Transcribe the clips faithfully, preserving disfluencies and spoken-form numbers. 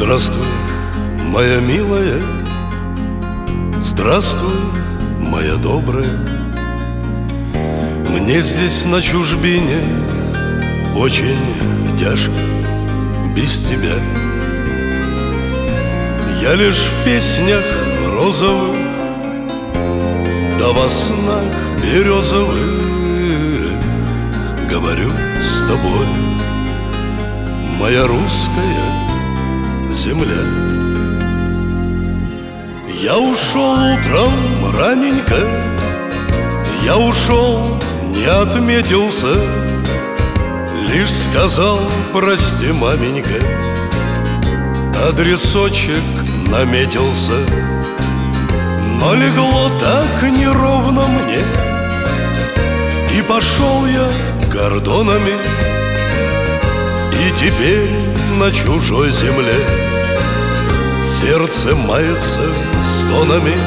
Здравствуй, моя милая, здравствуй, моя добрая. Мне здесь на чужбине очень тяжко без тебя. Я лишь в песнях розовых, да во снах березовых говорю с тобой, моя русская земля. Я ушел утром раненько, я ушел, не отметился, лишь сказал прости, маменька, адресочек наметился. Но легло так неровно мне, и пошел я кордонами, и теперь на чужой земле сердце мается стонами.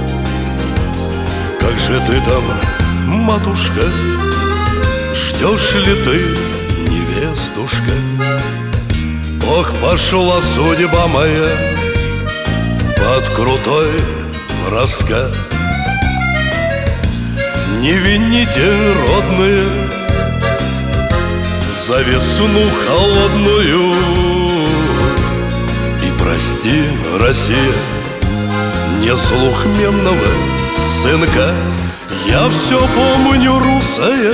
Как же ты там, матушка, ждешь ли ты, невестушка? Ох, пошла судьба моя под крутой раскат. Не вините, родные, за весну холодную, и прости, Россия, неслухменного сынка. Я все помню, русая,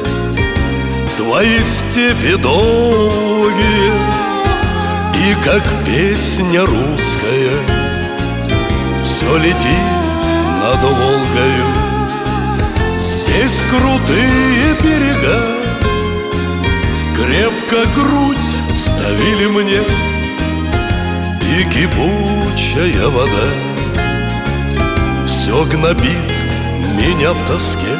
твои степи долгие, и как песня русская все летит над Волгою. Здесь крутые берега, крепко грудь ставили мне, и кипучая вода все гнобит меня в тоске.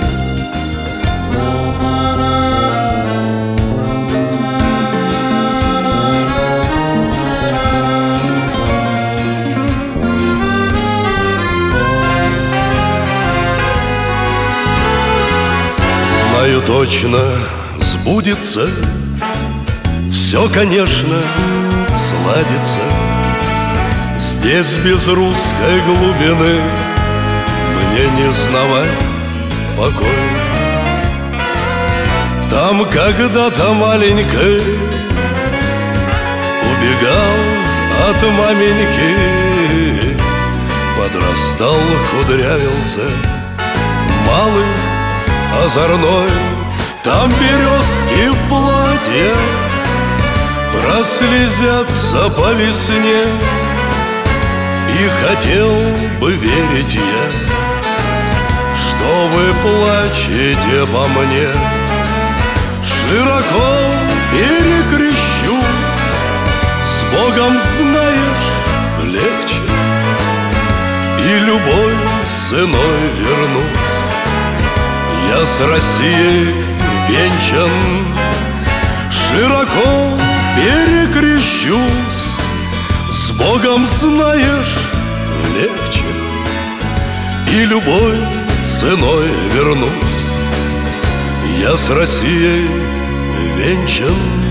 Знаю точно, сбудется, все, конечно, сладится. Здесь без русской глубины мне не знавать покой. Там когда-то маленькой убегал от маменьки, подрастал, кудрявился, малый, озорной. Там березки в платье прослезятся по весне, и хотел бы верить я, что вы плачете по мне. Широко перекрещусь, с Богом, знаешь, легче, и любой ценой вернусь. Я с Россией венчан, широко перекрещусь, с Богом, знаешь, легче, и любой ценой вернусь. Я с Россией венчан.